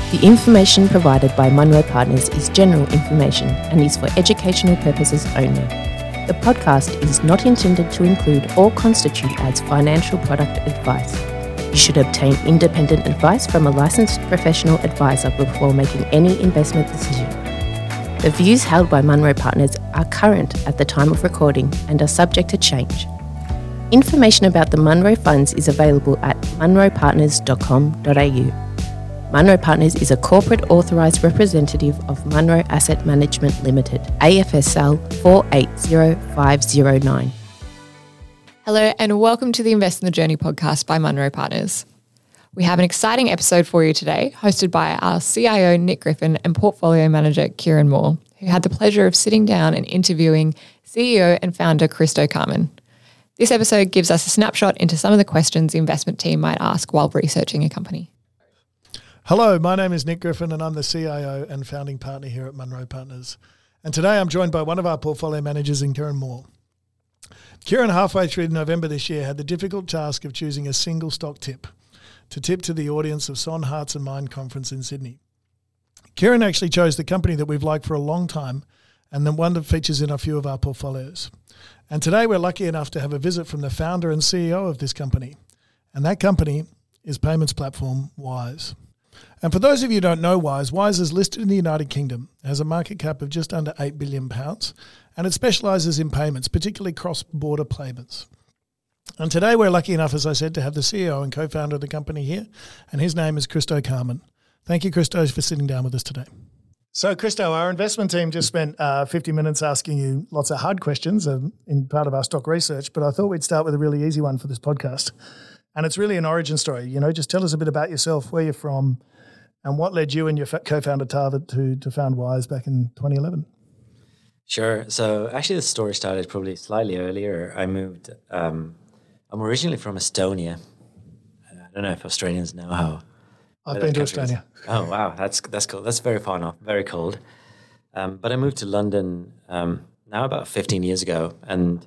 The information provided by Munro Partners is general information and is for educational purposes only. The podcast is not intended to include or constitute as financial product advice. You should obtain independent advice from a licensed professional advisor before making any investment decision. The views held by Munro Partners are current at the time of recording and are subject to change. Information about the Munro funds is available at munropartners.com.au. Munro Partners is a corporate authorised representative of Munro Asset Management Limited, AFSL 480509. Hello and welcome to the Invest in the Journey podcast by Munro Partners. We have an exciting episode for you today, hosted by our CIO Nick Griffin and Portfolio Manager Kieran Moore, who had the pleasure of sitting down and interviewing CEO and founder Christo Carmen. This episode gives us a snapshot into some of the questions the investment team might ask while researching a company. Hello, my name is Nick Griffin and I'm the CIO and founding partner here at Munro Partners. And today I'm joined by one of our portfolio managers in Kieran Moore. Kieran, halfway through November this year, had the difficult task of choosing a single stock tip to tip to the audience of Son Hearts and Mind conference in Sydney. Kieran actually chose the company that we've liked for a long time and the one that features in a few of our portfolios. And today we're lucky enough to have a visit from the founder and CEO of this company. And that company is payments platform Wise. And for those of you who don't know Wise is listed in the United Kingdom, has a market cap of just under £8 billion, and it specialises in payments, particularly cross-border payments. And today we're lucky enough, as I said, to have the CEO and co-founder of the company here, and his name is Christo Carmen. Thank you, Christo, for sitting down with us today. So, Christo, our investment team just spent 50 minutes asking you lots of hard questions in part of our stock research, but I thought we'd start with a really easy one for this podcast. And it's really an origin story. You know, just tell us a bit about yourself, where you're from, and what led you and your co-founder Tarvid to found Wise back in 2011. Sure. So actually the story started probably slightly earlier. I moved, I'm originally from Estonia. I don't know if Australians know how. I've been to Estonia. Oh, wow. That's cool. That's very far off, very cold. But I moved to London now about 15 years ago. And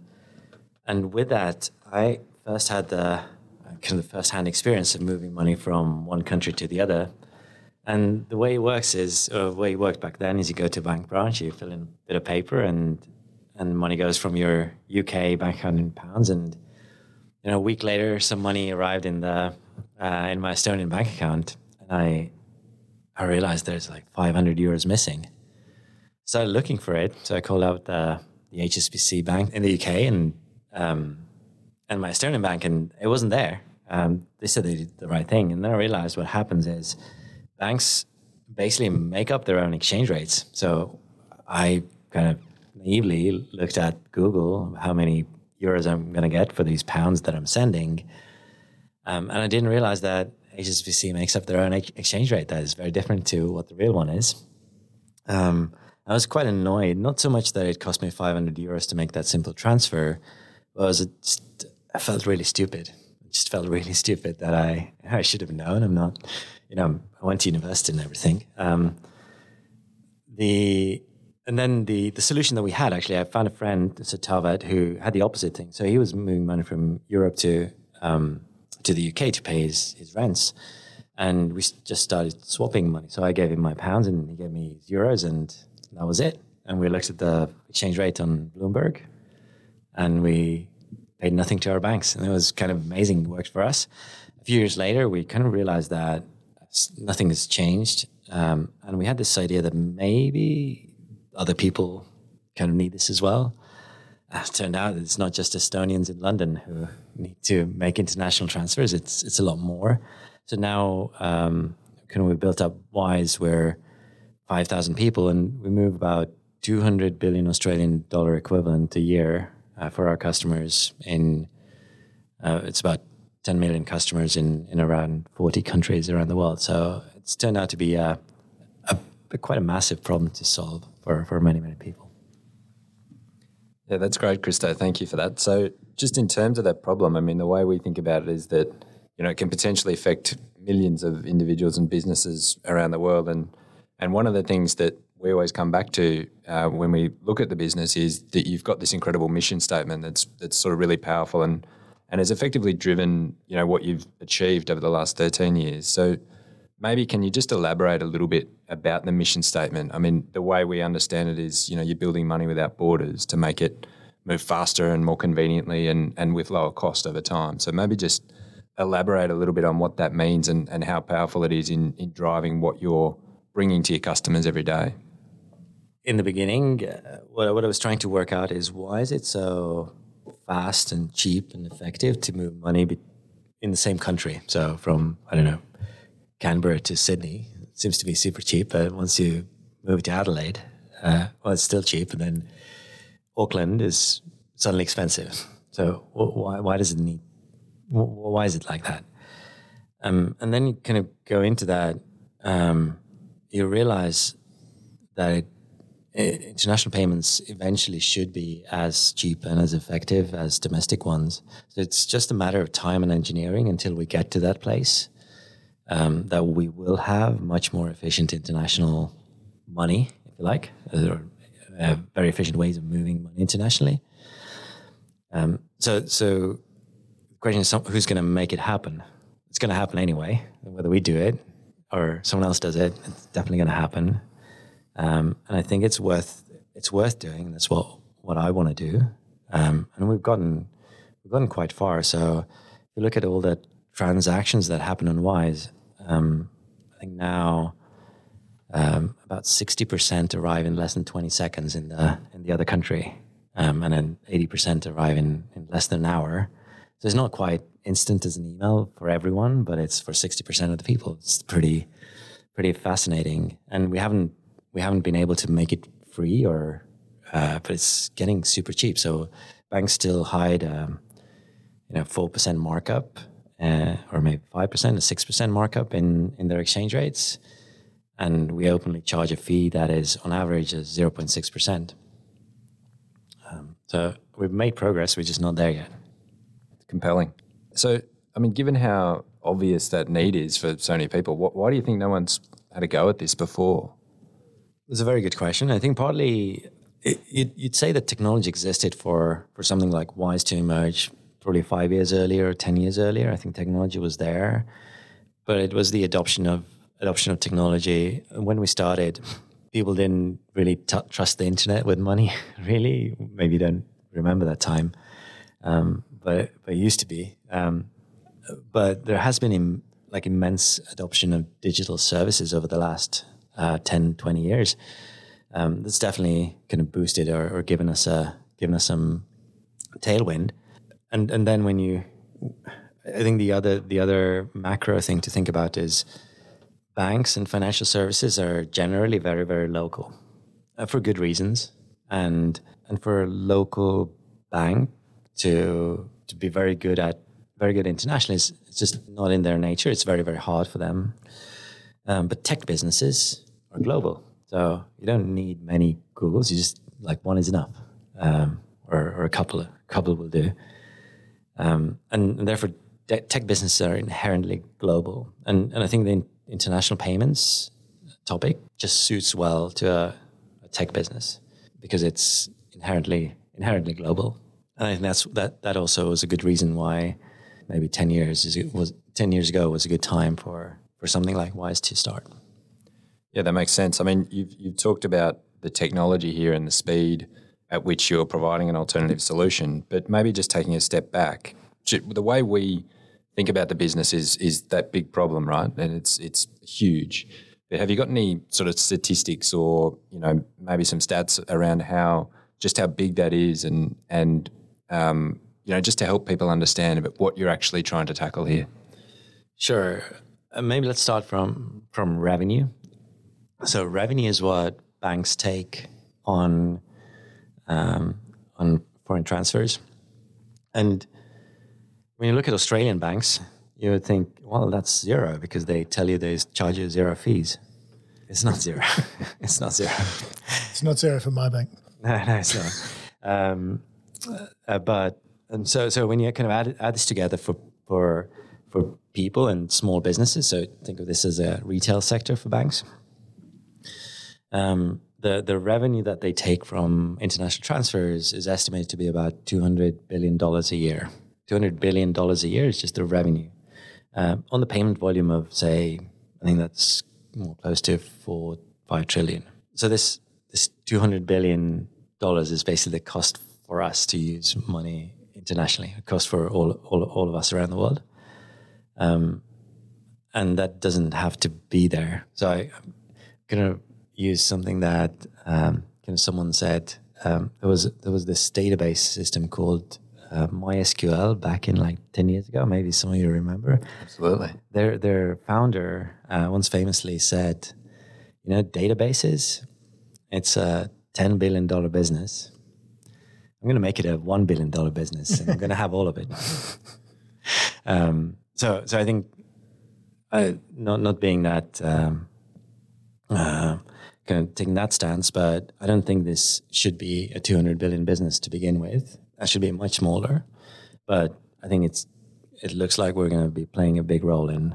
with that, I first had the kind of the first-hand experience of moving money from one country to the other. And the way it works is, or the way it worked back then is you go to a bank branch, you fill in a bit of paper and money goes from your UK bank account in pounds. And, you know, a week later, some money arrived in my Estonian bank account. And I realized there's like 500 euros missing. Started looking for it. So I called out the HSBC bank in the UK and my Estonian bank, and it wasn't there. They said they did the right thing. And then I realized what happens is banks basically make up their own exchange rates. So I kind of naively looked at Google, how many euros I'm going to get for these pounds that I'm sending. And I didn't realize that HSBC makes up their own exchange rate that is very different to what the real one is. I was quite annoyed, not so much that it cost me 500 euros to make that simple transfer, but I felt really stupid. It just felt really stupid that I should have known. I'm not, I went to university and everything. And then the solution that we had, actually, I found a friend, Tarvid, who had the opposite thing. So he was moving money from Europe to the UK to pay his rents. And we just started swapping money. So I gave him my pounds and he gave me his euros, and that was it. And we looked at the exchange rate on Bloomberg and we paid nothing to our banks. And it was kind of amazing. It worked for us. A few years later, we kind of realized that nothing has changed. And we had this idea that maybe other people kind of need this as well. It turned out that it's not just Estonians in London who need to make international transfers. It's a lot more. So now we built up Wise. We're 5,000 people and we move about 200 billion Australian dollar equivalent a year for our customers it's about 10 million customers in around 40 countries around the world. So it's turned out to be quite a massive problem to solve for many, many people. Yeah, that's great, Christo. Thank you for that. So just in terms of that problem, I mean, the way we think about it is that, it can potentially affect millions of individuals and businesses around the world. And one of the things that we always come back to when we look at the business is that you've got this incredible mission statement that's sort of really powerful and has effectively driven, what you've achieved over the last 13 years. So maybe can you just elaborate a little bit about the mission statement? I mean, the way we understand it is, you're building money without borders to make it move faster and more conveniently and with lower cost over time. So maybe just elaborate a little bit on what that means and how powerful it is in driving what you're bringing to your customers every day. In the beginning, what I was trying to work out is why is it so fast and cheap and effective to move money in the same country? So from, I don't know, Canberra to Sydney, it seems to be super cheap. But once you move to Adelaide, it's still cheap. And then Auckland is suddenly expensive. So why does it need? Why is it like that? And then you kind of go into that. You realize that international payments eventually should be as cheap and as effective as domestic ones. So it's just a matter of time and engineering until we get to that place, that we will have much more efficient international money, if you like, or very efficient ways of moving money internationally. So the question is, who's going to make it happen? It's going to happen anyway, whether we do it or someone else does it. It's definitely going to happen. And I think it's worth doing. That's what I want to do. And we've gotten quite far. So if you look at all the transactions that happen on Wise, I think now about 60% arrive in less than 20 seconds in the other country, and then 80% arrive in less than an hour. So it's not quite instant as an email for everyone, but it's for 60% of the people. It's pretty fascinating, and we haven't been able to make it free, but it's getting super cheap. So banks still hide 4% markup, or maybe 5% or 6% markup in their exchange rates, and we openly charge a fee that is on average 0.6%. So we've made progress. We're just not there yet. Compelling. So, I mean, given how obvious that need is for so many people, why do you think no one's had a go at this before? It's a very good question. I think partly you'd say that technology existed for something like Wise to emerge probably 5 years earlier or 10 years earlier. I think technology was there, but it was the adoption of technology. When we started, people didn't really trust the internet with money, really. Maybe you don't remember that time, but it used to be. But there has been immense adoption of digital services over the last 10, 20 years. That's definitely kind of boosted or given us some tailwind. And then I think the other macro thing to think about is banks and financial services are generally very, very local, for good reasons. And for a local bank to be very good internationally, it's just not in their nature. It's very, very hard for them. But tech businesses are global, so you don't need many Googles. You just one is enough, or a couple will do. And therefore, tech businesses are inherently global. And I think the international payments topic just suits well to a tech business because it's inherently global. And I think that also was a good reason why maybe 10 years ago was a good time for something like Wise to start. Yeah, that makes sense. I mean, you've talked about the technology here and the speed at which you're providing an alternative solution, but maybe just taking a step back, the way we think about the business is that big problem, right? And it's huge. But have you got any sort of statistics or maybe some stats around how big that is and just to help people understand about what you're actually trying to tackle here? Sure. Maybe let's start from revenue. So revenue is what banks take on foreign transfers. And when you look at Australian banks, you would think, well, that's zero because they tell you they charge you zero fees. It's not zero. It's not zero. It's not zero for my bank. No, it's not. So when you kind of add this together for people and small businesses, so think of this as a retail sector for banks. The revenue that they take from international transfers is estimated to be about $200 billion a year. $200 billion a year is just the revenue. On the payment volume of, say, I think that's more close to 4-5 trillion. So this $200 billion is basically the cost for us to use money internationally, a cost for all of us around the world. And that doesn't have to be there. So I'm going to use something that someone said. There was this database system called MySQL back in like 10 years ago. Maybe some of you remember. Absolutely. Their founder once famously said, databases, it's a $10 billion business. I'm going to make it a $1 billion business, and I'm going to have all of it. So I think not being that kind of taking that stance, but I don't think this should be a 200 billion business to begin with. That should be much smaller. But I think it looks like we're going to be playing a big role in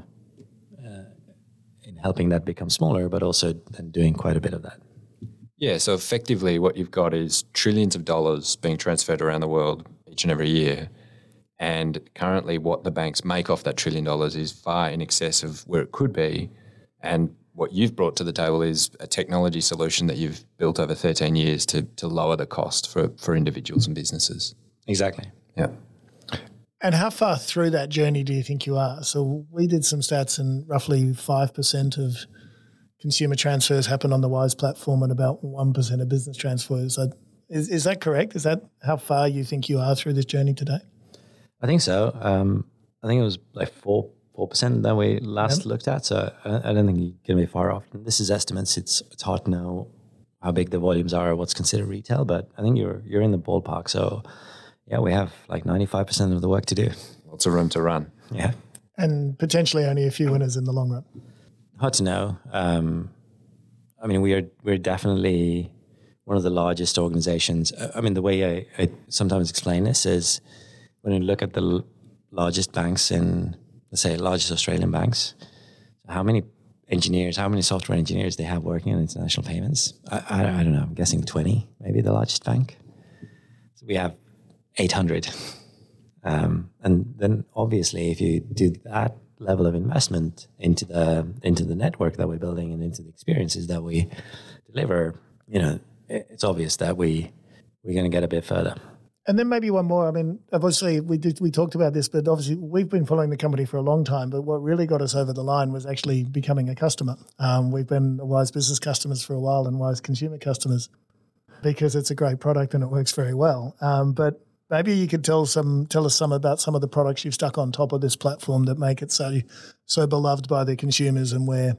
helping that become smaller, but also then doing quite a bit of that. Yeah, so effectively what you've got is trillions of dollars being transferred around the world each and every year. And currently what the banks make off that $1 trillion is far in excess of where it could be. And what you've brought to the table is a technology solution that you've built over 13 years to lower the cost for individuals and businesses. Exactly. Yeah. And how far through that journey do you think you are? So we did some stats, and roughly 5% of consumer transfers happen on the Wise platform and about 1% of business transfers. Is that correct? Is that how far you think you are through this journey today? I think so. I think it was like 4% that we last looked at. So I don't think you're going to be far off. And this is estimates. It's hard to know how big the volumes are or what's considered retail, but I think you're in the ballpark. So yeah, we have like 95% of the work to do. Lots of room to run. Yeah. And potentially only a few winners in the long run. Hard to know. I mean, we're definitely one of the largest organizations. I mean, the way I sometimes explain this is when you look at the largest banks in, let's say, largest Australian banks, how many engineers, how many software engineers they have working on international payments? I don't know. I'm guessing 20, maybe the largest bank. So we have 800. And then obviously, if you do that level of investment into the network that we're building and into the experiences that we deliver, it's obvious that we're going to get a bit further. And then maybe one more. I mean, obviously we talked about this, but obviously we've been following the company for a long time. But what really got us over the line was actually becoming a customer. We've been Wise Business customers for a while and Wise Consumer customers because it's a great product and it works very well. But maybe you could tell us some about some of the products you've stuck on top of this platform that make it so beloved by the consumers, and where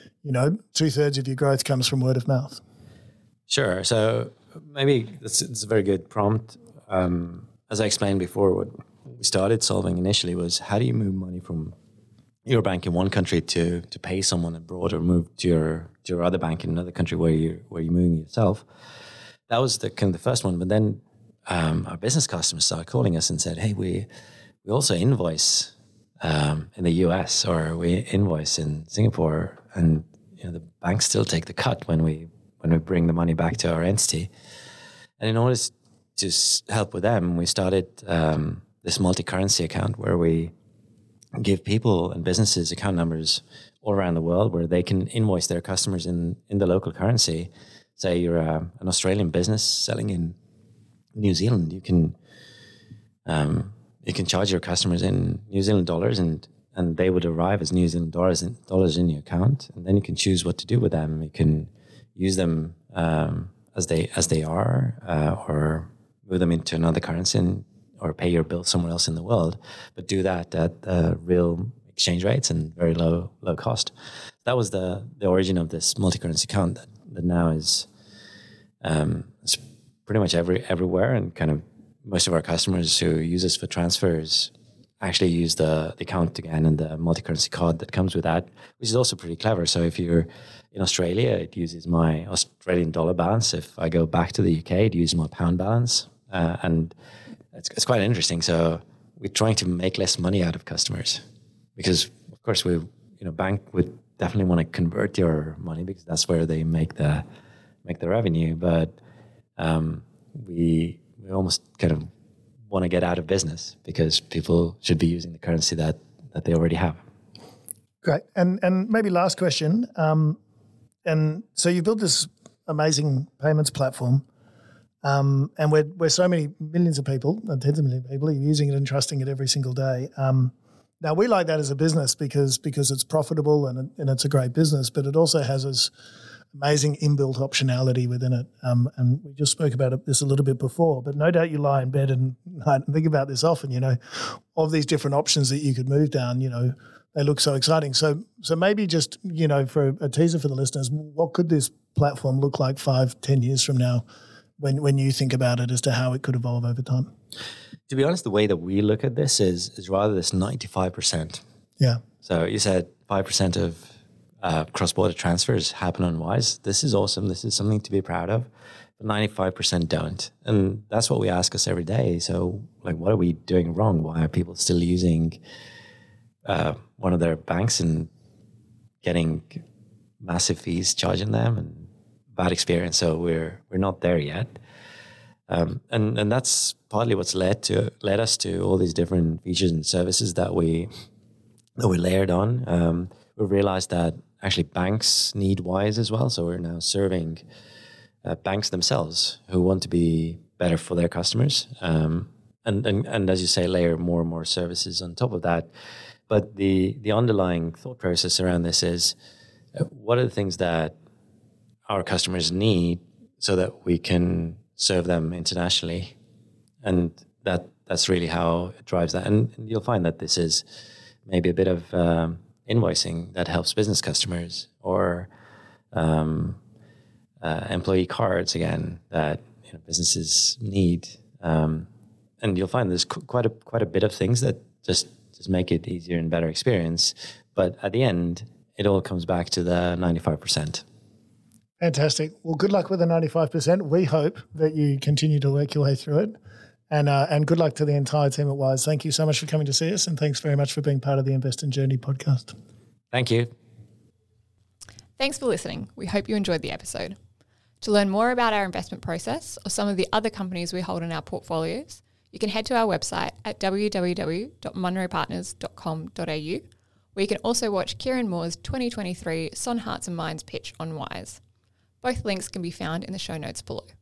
2/3 of your growth comes from word of mouth. Sure. So maybe it's a very good prompt. As I explained before, what we started solving initially was how do you move money from your bank in one country to pay someone abroad, or move to your other bank in another country where you're moving yourself. That was the kind of the first one. But then our business customers started calling us and said, "Hey, we also invoice in the US, or we invoice in Singapore, and the banks still take the cut when we bring the money back to our entity." And in order to help with them, we started this multi-currency account where we give people and businesses account numbers all around the world where they can invoice their customers in the local currency. Say you're an Australian business selling in New Zealand, you can charge your customers in New Zealand dollars, and they would arrive as New Zealand dollars in your account, and then you can choose what to do with them. You can use them as they are, or move them into another currency, or pay your bill somewhere else in the world, but do that at real exchange rates and very low cost. That was the origin of this multi-currency account that now is it's pretty much everywhere, and kind of most of our customers who use us for transfers actually use the account again and the multi-currency card that comes with that, which is also pretty clever. So if you're in Australia, it uses my Australian dollar balance. If I go back to the UK, it uses my pound balance. And it's quite interesting. So we're trying to make less money out of customers because, of course, bank would definitely want to convert your money because that's where they make the revenue. But we almost kind of want to get out of business because people should be using the currency that they already have. Great. And maybe last question. And so you built this amazing payments platform, and we're so many millions of people, tens of millions of people, are using it and trusting it every single day. Now, we like that as a business because it's profitable and it's a great business, but it also has this amazing inbuilt optionality within it. And we just spoke about this a little bit before, but no doubt you lie in bed and think about this often, of these different options that you could move down, they look so exciting. So maybe just, for a teaser for the listeners, what could this platform look like 5-10 years from now when you think about it as to how it could evolve over time? To be honest, the way that we look at this is rather this 95%. Yeah. So you said 5% of cross-border transfers happen on Wise. This is awesome. This is something to be proud of. But 95% don't. And that's what we ask us every day. So what are we doing wrong? Why are people still using one of their banks and getting massive fees charging them and bad experience? So we're not there yet. And that's partly what's led us to all these different features and services that we layered on. We realized that actually banks need Wise as well. So we're now serving banks themselves who want to be better for their customers. And as you say, layer more and more services on top of that. But the underlying thought process around this is, what are the things that our customers need so that we can serve them internationally? And that's really how it drives that. And you'll find that this is maybe a bit of invoicing that helps business customers, or employee cards, again, that businesses need. And you'll find there's quite a bit of things that just make it easier and better experience. But at the end, it all comes back to the 95%. Fantastic. Well, good luck with the 95%. We hope that you continue to work your way through it. And good luck to the entire team at Wise. Thank you so much for coming to see us, and thanks very much for being part of the Invest in Journey podcast. Thank you. Thanks for listening. We hope you enjoyed the episode. To learn more about our investment process or some of the other companies we hold in our portfolios, you can head to our website at www.munropartners.com.au, where you can also watch Kieran Moore's 2023 Son Hearts and Minds pitch on Wise. Both links can be found in the show notes below.